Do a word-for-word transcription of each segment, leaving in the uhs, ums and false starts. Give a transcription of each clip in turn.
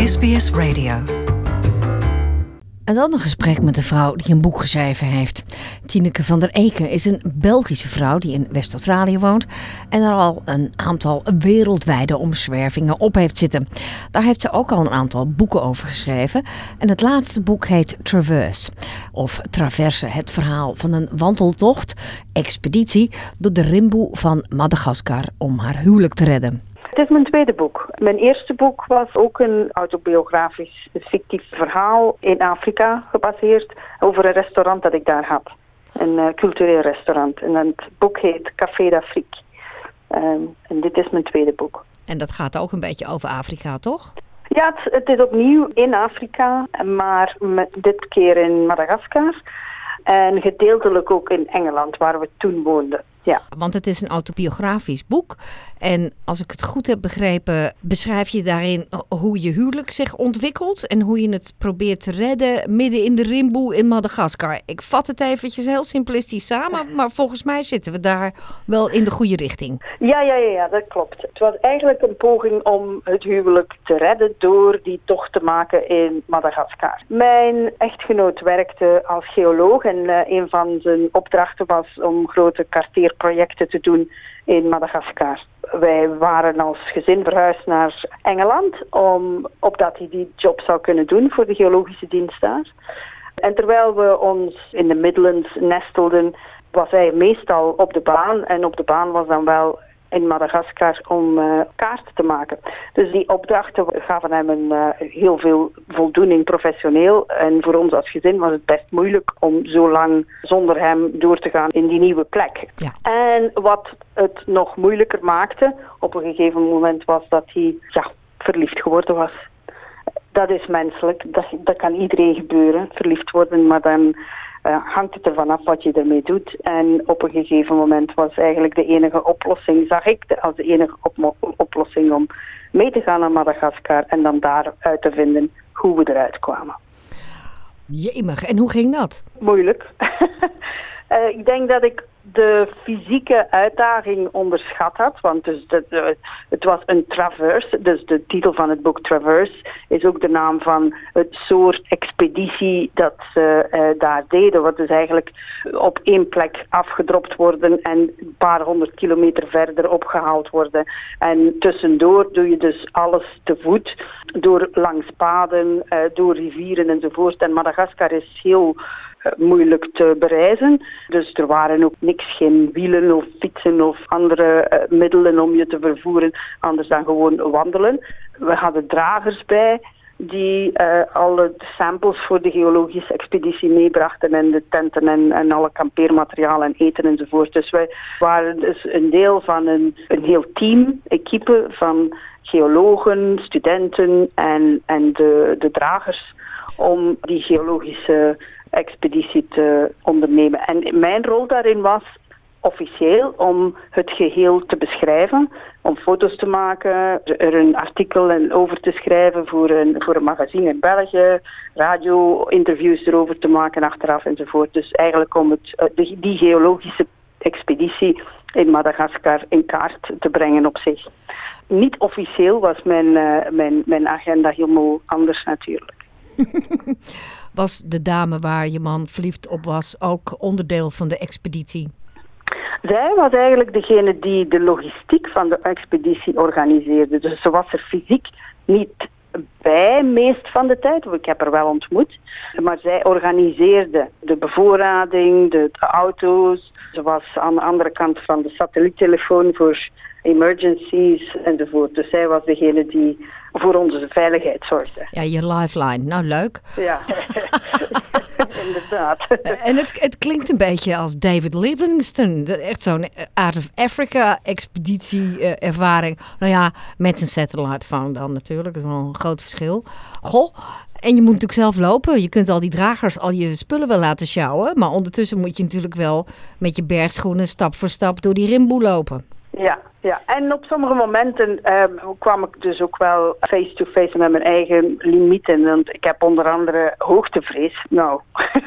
S B S Radio. En dan een gesprek met een vrouw die een boek geschreven heeft. Tineke van der Eken is een Belgische vrouw die in West-Australië woont en er al een aantal wereldwijde omzwervingen op heeft zitten. Daar heeft ze ook al een aantal boeken over geschreven. En het laatste boek heet Traverse, of Traverse, het verhaal van een wandeltocht, expeditie door de rimboe van Madagaskar om haar huwelijk te redden. Het is mijn tweede boek. Mijn eerste boek was ook een autobiografisch fictief verhaal in Afrika gebaseerd over een restaurant dat ik daar had. Een uh, cultureel restaurant. En het boek heet Café d'Afrique. Um, en dit is mijn tweede boek. En dat gaat ook een beetje over Afrika, toch? Ja, het, het is opnieuw in Afrika, maar met, dit keer in Madagaskar. En gedeeltelijk ook in Engeland, waar we toen woonden. Ja. Want het is een autobiografisch boek. En als ik het goed heb begrepen, beschrijf je daarin hoe je huwelijk zich ontwikkelt en hoe je het probeert te redden midden in de rimboe in Madagaskar. Ik vat het eventjes heel simplistisch samen, maar volgens mij zitten we daar wel in de goede richting. Ja, ja, ja, ja, dat klopt. Het was eigenlijk een poging om het huwelijk te redden door die tocht te maken in Madagaskar. Mijn echtgenoot werkte als geoloog en uh, een van zijn opdrachten was om grote karteerprojecten te doen in Madagaskar. Wij waren als gezin verhuisd naar Engeland, om, opdat hij die job zou kunnen doen voor de geologische dienst daar. En terwijl we ons in de Midlands nestelden, was hij meestal op de baan. En op de baan was dan wel in Madagaskar om uh, kaarten te maken. Dus die opdrachten gaven hem een, uh, heel veel voldoening professioneel. En voor ons als gezin was het best moeilijk om zo lang zonder hem door te gaan in die nieuwe plek. Ja. En wat het nog moeilijker maakte op een gegeven moment was dat hij ja, verliefd geworden was. Dat is menselijk, dat, dat kan iedereen gebeuren, verliefd worden, maar dan Uh, hangt het ervan af wat je ermee doet. En op een gegeven moment was eigenlijk de enige oplossing, zag ik de, als de enige op- oplossing om mee te gaan naar Madagaskar en dan daar uit te vinden hoe we eruit kwamen. Jemig, en hoe ging dat? Moeilijk. uh, ik denk dat ik de fysieke uitdaging onderschat had, want dus de, de, het was een traverse, dus de titel van het boek Traverse is ook de naam van het soort expeditie dat ze uh, daar deden, wat dus eigenlijk op één plek afgedropt worden en een paar honderd kilometer verder opgehaald worden. En tussendoor doe je dus alles te voet, door langs paden, uh, door rivieren enzovoort. En Madagaskar is heel uh, moeilijk te bereizen, dus er waren ook niks, geen wielen of fietsen of andere uh, middelen om je te vervoeren, anders dan gewoon wandelen. We hadden dragers bij die uh, alle samples voor de geologische expeditie meebrachten en de tenten en, en alle kampeermateriaal en eten enzovoort. Dus wij waren dus een deel van een, een heel team, equipe van geologen, studenten en, en de, de dragers om die geologische expeditie te ondernemen. En mijn rol daarin was officieel om het geheel te beschrijven, om foto's te maken, er een artikel over te schrijven voor een, voor een magazine in België, radio-interviews erover te maken achteraf enzovoort. Dus eigenlijk om het, die geologische expeditie in Madagaskar in kaart te brengen op zich. Niet officieel was mijn, uh, mijn, mijn agenda helemaal anders natuurlijk. Was de dame waar je man verliefd op was ook onderdeel van de expeditie? Zij was eigenlijk degene die de logistiek van de expeditie organiseerde. Dus ze was er fysiek niet bij, meest van de tijd. Ik heb haar wel ontmoet. Maar zij organiseerde de bevoorrading, de, de auto's. Ze was aan de andere kant van de satelliettelefoon voor emergencies enzovoort. Dus zij was degene die voor onze veiligheid zorgde. Ja, je lifeline. Nou, leuk. Ja, inderdaad. En het, het klinkt een beetje als David Livingstone. Echt zo'n Out of Africa expeditie uh, ervaring. Nou ja, met een satellite phone dan natuurlijk. Dat is wel een groot verschil. Goh. En je moet natuurlijk zelf lopen. Je kunt al die dragers, al je spullen wel laten sjouwen. Maar ondertussen moet je natuurlijk wel met je bergschoenen stap voor stap door die rimboe lopen. Ja, Ja, en op sommige momenten uh, kwam ik dus ook wel face-to-face met mijn eigen limieten. Want ik heb onder andere hoogtevrees. Nou,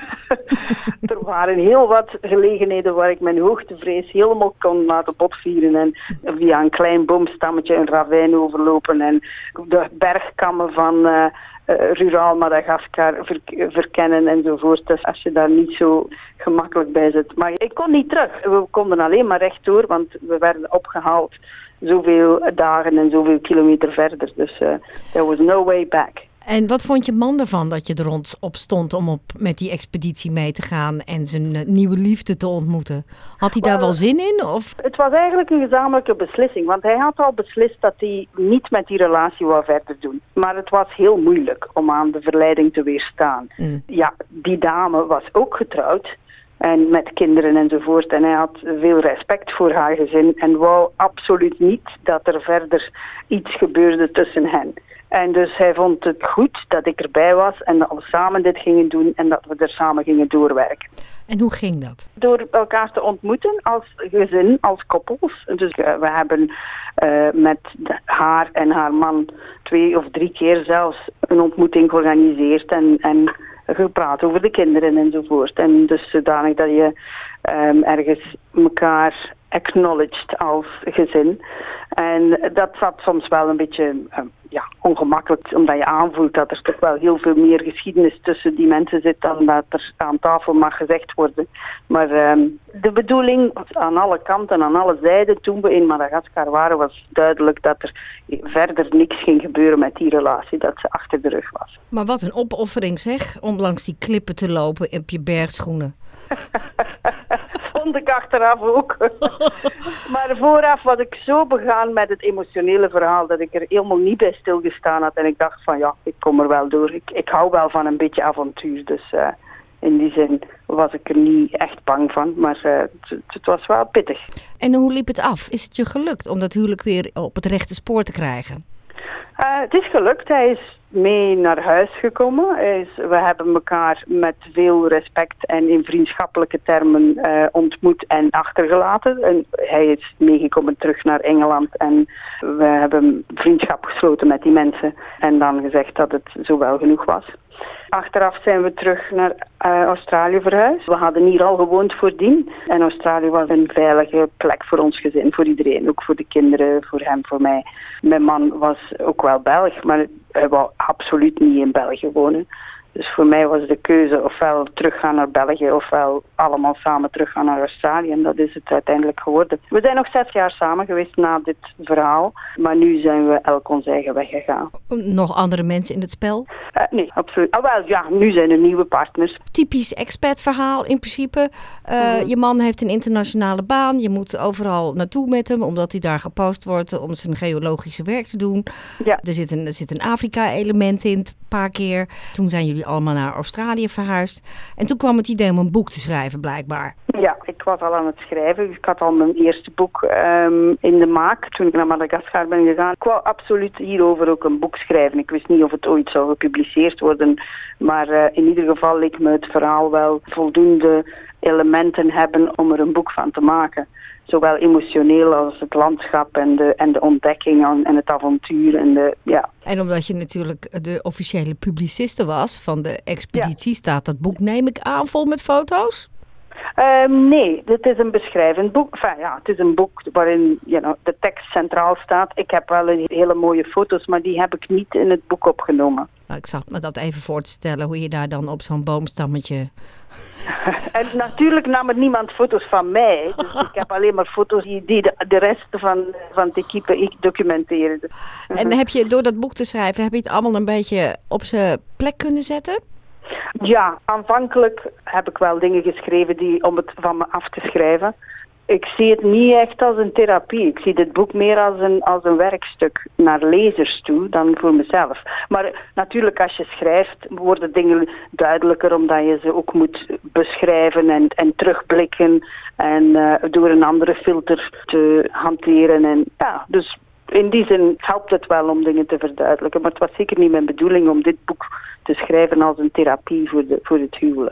er waren heel wat gelegenheden waar ik mijn hoogtevrees helemaal kon laten botvieren. En via een klein boomstammetje een ravijn overlopen. En de bergkammen van uh, uh, ruraal Madagaskar ver- verkennen enzovoort. Dus als je daar niet zo gemakkelijk bij zit. Maar ik kon niet terug. We konden alleen maar rechtdoor, want we werden opgehaald zoveel dagen en zoveel kilometer verder. Dus uh, there was no way back. En wat vond je man ervan dat je er rond op stond om op, met die expeditie mee te gaan en zijn uh, nieuwe liefde te ontmoeten? Had hij daar well, wel zin in? Of? Het was eigenlijk een gezamenlijke beslissing, want hij had al beslist dat hij niet met die relatie wou verder doen. Maar het was heel moeilijk om aan de verleiding te weerstaan. Mm. Ja, die dame was ook getrouwd. En met kinderen enzovoort. En hij had veel respect voor haar gezin. En wou absoluut niet dat er verder iets gebeurde tussen hen. En dus hij vond het goed dat ik erbij was. En dat we samen dit gingen doen. En dat we er samen gingen doorwerken. En hoe ging dat? Door elkaar te ontmoeten als gezin, als koppels. Dus uh, we hebben uh, met haar en haar man twee of drie keer zelfs een ontmoeting georganiseerd. En... en gepraat over de kinderen enzovoort. En dus zodanig dat je um, ergens elkaar acknowledged als gezin. En dat zat soms wel een beetje um, ja, ongemakkelijk, omdat je aanvoelt dat er toch wel heel veel meer geschiedenis tussen die mensen zit dan dat er aan tafel mag gezegd worden. Maar um, de bedoeling aan alle kanten, aan alle zijden, toen we in Madagaskar waren, was duidelijk dat er verder niks ging gebeuren met die relatie, dat ze achter de rug was. Maar wat een opoffering zeg, om langs die klippen te lopen op je bergschoenen. Vond ik achteraf ook. Maar vooraf was ik zo begaan met het emotionele verhaal dat ik er helemaal niet bij stilgestaan had. En ik dacht van ja, ik kom er wel door. Ik, ik hou wel van een beetje avontuur. Dus uh, in die zin was ik er niet echt bang van. Maar uh, het, het was wel pittig. En hoe liep het af? Is het je gelukt om dat huwelijk weer op het rechte spoor te krijgen? Uh, het is gelukt. Hij is mee naar huis gekomen. Is, we hebben elkaar met veel respect en in vriendschappelijke termen uh, ontmoet en achtergelaten. En hij is meegekomen terug naar Engeland en we hebben vriendschap gesloten met die mensen en dan gezegd dat het zo wel genoeg was. Achteraf zijn we terug naar uh, Australië verhuisd. We hadden hier al gewoond voordien. En Australië was een veilige plek voor ons gezin, voor iedereen. Ook voor de kinderen, voor hem, voor mij. Mijn man was ook wel Belg, maar hij wou absoluut niet in België wonen. Dus voor mij was de keuze ofwel teruggaan naar België ofwel allemaal samen teruggaan naar Australië. En dat is het uiteindelijk geworden. We zijn nog zes jaar samen geweest na dit verhaal. Maar nu zijn we elk ons eigen weg gegaan. Nog andere mensen in het spel? Uh, nee, absoluut. Ah, wel, ja, nu zijn er nieuwe partners. Typisch expat-verhaal in principe. Uh, mm-hmm. Je man heeft een internationale baan. Je moet overal naartoe met hem, omdat hij daar gepost wordt om zijn geologische werk te doen. Ja. Er zit een, er zit een Afrika-element in, een paar keer. Toen zijn jullie allemaal naar Australië verhuisd. En toen kwam het idee om een boek te schrijven, blijkbaar. Ja, ik was al aan het schrijven. Ik had al mijn eerste boek um, in de maak toen ik naar Madagaskar ben gegaan. Ik wou absoluut hierover ook een boek schrijven. Ik wist niet of het ooit zou gepubliceerd worden. Maar uh, in ieder geval leek me het verhaal wel voldoende elementen hebben om er een boek van te maken. Zowel emotioneel als het landschap en de, en de ontdekking en het avontuur. En, de, ja. En omdat je natuurlijk de officiële publiciste was van de expeditie, ja. Staat dat boek, neem ik aan, vol met foto's? Uh, nee, het is een beschrijvend boek. Enfin, ja, het is een boek waarin you know, de tekst centraal staat. Ik heb wel een hele mooie foto's, maar die heb ik niet in het boek opgenomen. Nou, ik zat me dat even voor te stellen, hoe je daar dan op zo'n boomstammetje... En natuurlijk nam er niemand foto's van mij. Dus ik heb alleen maar foto's die, die de, de rest van, van de equipe ik documenteren. En heb je door dat boek te schrijven, heb je het allemaal een beetje op zijn plek kunnen zetten? Ja, aanvankelijk heb ik wel dingen geschreven die, om het van me af te schrijven. Ik zie het niet echt als een therapie. Ik zie dit boek meer als een, als een werkstuk naar lezers toe dan voor mezelf. Maar natuurlijk, als je schrijft, worden dingen duidelijker omdat je ze ook moet beschrijven en, en terugblikken en uh, door een andere filter te hanteren. En, ja, dus in die zin helpt het wel om dingen te verduidelijken. Maar het was zeker niet mijn bedoeling om dit boek te schrijven als een therapie voor, de, voor het huwelijk.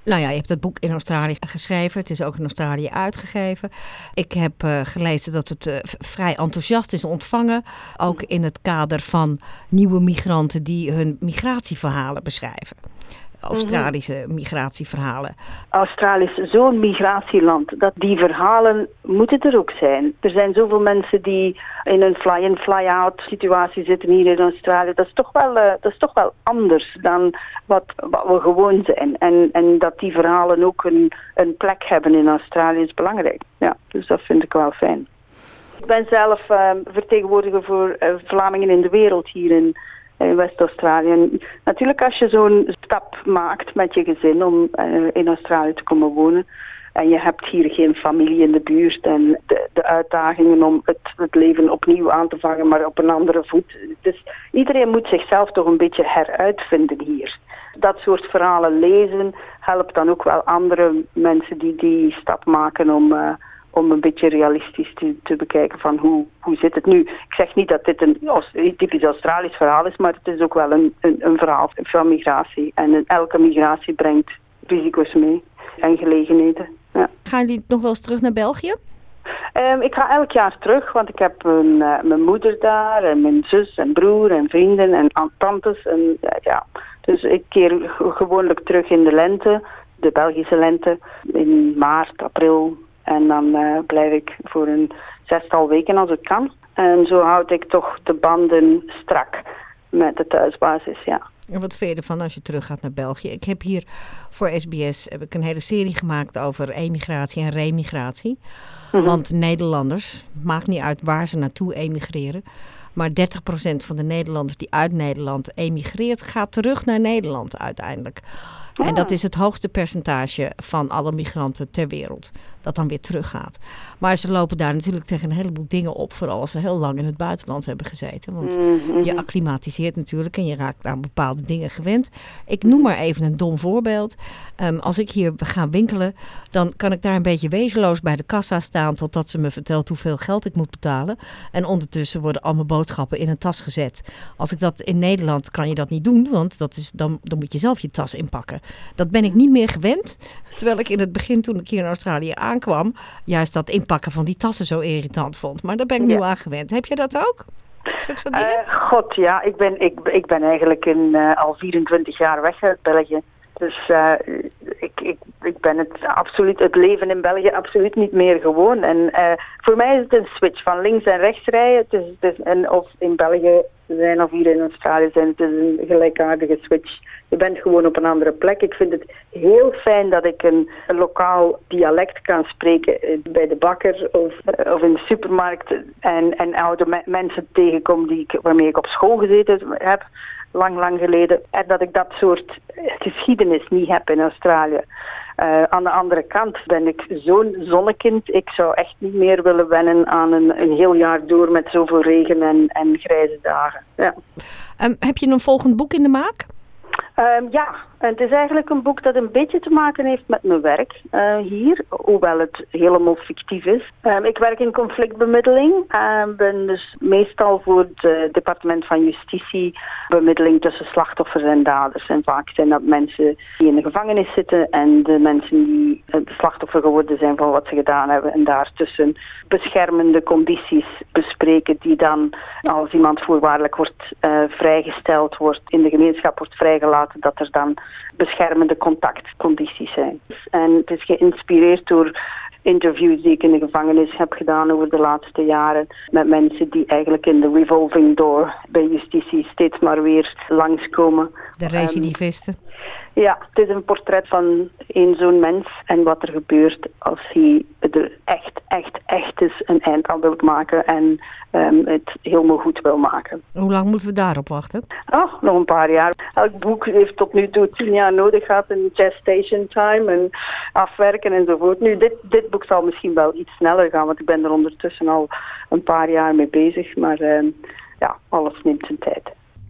Nou ja, je hebt het boek in Australië geschreven. Het is ook in Australië uitgegeven. Ik heb uh, gelezen dat het uh, vrij enthousiast is ontvangen. Ook in het kader van nieuwe migranten die hun migratieverhalen beschrijven. Australische migratieverhalen. Australië is zo'n migratieland dat die verhalen moeten er ook zijn. Er zijn zoveel mensen die in een fly-in, fly-out situatie zitten hier in Australië. Dat is toch wel, uh, dat is toch wel anders dan wat, wat we gewoon zijn. En, en dat die verhalen ook een, een plek hebben in Australië is belangrijk. Ja, dus dat vind ik wel fijn. Ik ben zelf uh, vertegenwoordiger voor uh, Vlamingen in de wereld hier in in West-Australië. En natuurlijk als je zo'n stap maakt met je gezin om uh, in Australië te komen wonen en je hebt hier geen familie in de buurt en de, de uitdagingen om het, het leven opnieuw aan te vangen, maar op een andere voet. Dus iedereen moet zichzelf toch een beetje heruitvinden hier. Dat soort verhalen lezen helpt dan ook wel andere mensen die die stap maken om Uh, om een beetje realistisch te, te bekijken van hoe, hoe zit het nu. Ik zeg niet dat dit een typisch Australisch verhaal is, maar het is ook wel een, een, een verhaal van migratie. En elke migratie brengt risico's mee en gelegenheden. Ja. Gaan jullie nog wel eens terug naar België? Um, ik ga elk jaar terug, want ik heb een, uh, mijn moeder daar en mijn zus en broer en vrienden en tantes. En, uh, ja. Dus ik keer gewoonlijk terug in de lente, de Belgische lente, in maart, april. En dan uh, blijf ik voor een zestal weken als het kan. En zo houd ik toch de banden strak met de thuisbasis, ja. En wat vind je ervan als je terug gaat naar België? Ik heb hier voor S B S heb ik een hele serie gemaakt over emigratie en remigratie. Mm-hmm. Want Nederlanders, maakt niet uit waar ze naartoe emigreren, maar dertig procent van de Nederlanders die uit Nederland emigreert, gaat terug naar Nederland uiteindelijk. En dat is het hoogste percentage van alle migranten ter wereld dat dan weer teruggaat. Maar ze lopen daar natuurlijk tegen een heleboel dingen op, vooral als ze heel lang in het buitenland hebben gezeten. Want mm-hmm. je acclimatiseert natuurlijk en je raakt aan bepaalde dingen gewend. Ik noem maar even een dom voorbeeld. Um, als ik hier ga winkelen, dan kan ik daar een beetje wezenloos bij de kassa staan totdat ze me vertelt hoeveel geld ik moet betalen. En ondertussen worden al mijn boodschappen in een tas gezet. Als ik dat in Nederland kan je dat niet doen, want dat is, dan, dan moet je zelf je tas inpakken. Dat ben ik niet meer gewend. Terwijl ik in het begin, toen ik hier in Australië aankwam, juist dat inpakken van die tassen zo irritant vond. Maar daar ben ik ja. nu aan gewend. Heb je dat ook? Zulke dingen? Uh, God, ja. Ik ben, ik, ik ben eigenlijk in, uh, al vierentwintig jaar weg uit België. Dus uh, ik, ik, ik ben het absoluut, het leven in België absoluut niet meer gewoon. En uh, voor mij is het een switch van links en rechts rijden. Het is, het is, en of in België zijn of hier in Australië zijn, het is een gelijkaardige switch. Je bent gewoon op een andere plek. Ik vind het heel fijn dat ik een, een lokaal dialect kan spreken bij de bakker of, of in de supermarkt. En, en oude me- mensen tegenkom die ik, waarmee ik op school gezeten heb, lang, lang geleden. En dat ik dat soort geschiedenis niet heb in Australië. Uh, aan de andere kant ben ik zo'n zonnekind. Ik zou echt niet meer willen wennen aan een, een heel jaar door met zoveel regen en, en grijze dagen. Ja. Um, heb je een volgend boek in de maak? Um, ja, het is eigenlijk een boek dat een beetje te maken heeft met mijn werk uh, hier, hoewel het helemaal fictief is. Um, ik werk in conflictbemiddeling en uh, ben dus meestal voor het departement van justitie bemiddeling tussen slachtoffers en daders. En vaak zijn dat mensen die in de gevangenis zitten en de mensen die het slachtoffer geworden zijn van wat ze gedaan hebben. En daartussen beschermende condities bespreken die dan, als iemand voorwaardelijk wordt uh, vrijgesteld, wordt in de gemeenschap wordt vrijgelaten, dat er dan beschermende contactcondities zijn. En het is geïnspireerd door interviews die ik in de gevangenis heb gedaan over de laatste jaren met mensen die eigenlijk in de revolving door bij justitie steeds maar weer langskomen. De recidivisten. Um, ja, het is een portret van één zo'n mens en wat er gebeurt als hij er echt, echt, echt eens een eind aan wil maken en um, het helemaal goed wil maken. Hoe lang moeten we daarop wachten? Oh, nog een paar jaar. Elk boek heeft tot nu toe tien jaar nodig gehad in gestation time en afwerken enzovoort. Nu, dit, dit boek zal misschien wel iets sneller gaan, want ik ben er ondertussen al een paar jaar mee bezig, maar um, ja, alles neemt zijn tijd.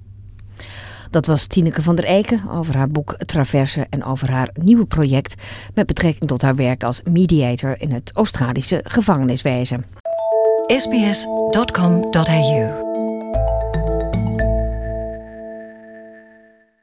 Dat was Tineke van der Eiken over haar boek Traverse en over haar nieuwe project met betrekking tot haar werk als mediator in het Australische gevangeniswezen. S B S dot com dot A U